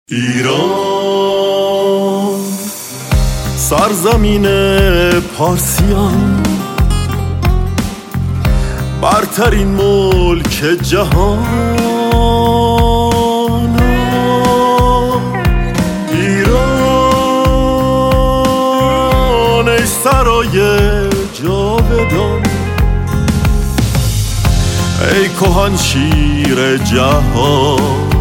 ایران سرزمین پارسیان، برترین ملک جهان. ایران ای سرای جاودان، ای کهن شیر جهان.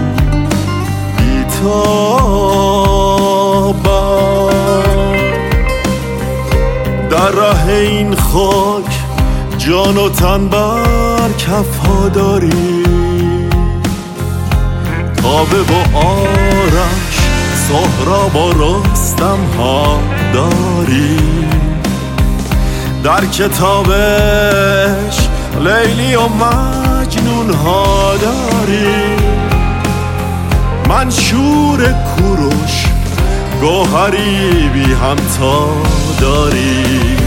در ره این خاک جان و تن بر کفها داری، تابه و آرش سهراب و رستم ها داری. در کتابش لیلی و مجنون ها داری. منشور کوروش گوهری بی همتا داری.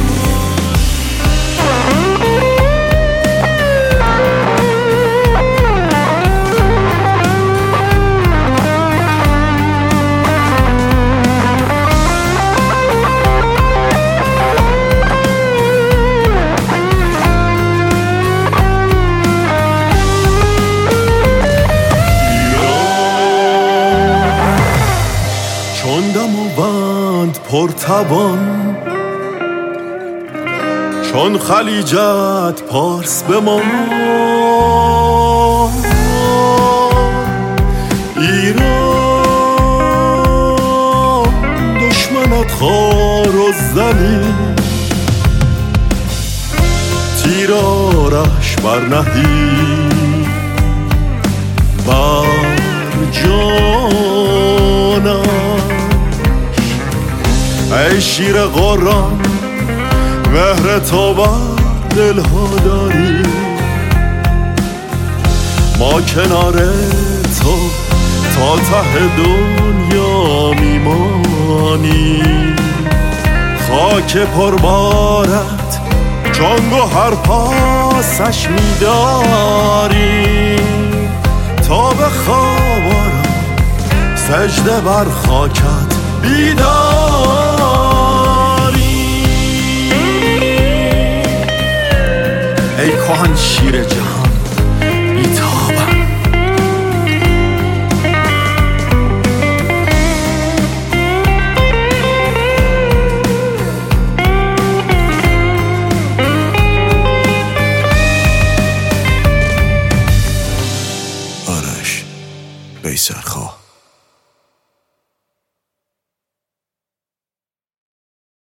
چون دماوند پرتوان، چون خلیجت پارس بمان. ایران دشمنت خوار و زمین، تیرارش برنهی بر جانم. ای شیر قرآن مهر تو بر دلها داری. ما کنار تو تا ته دنیا میمانی. خاک پربارت چون گوهر پاسش میداری. تا به خواب آرم سجده بر خاکت بیداری. ای کهن شیر جهان،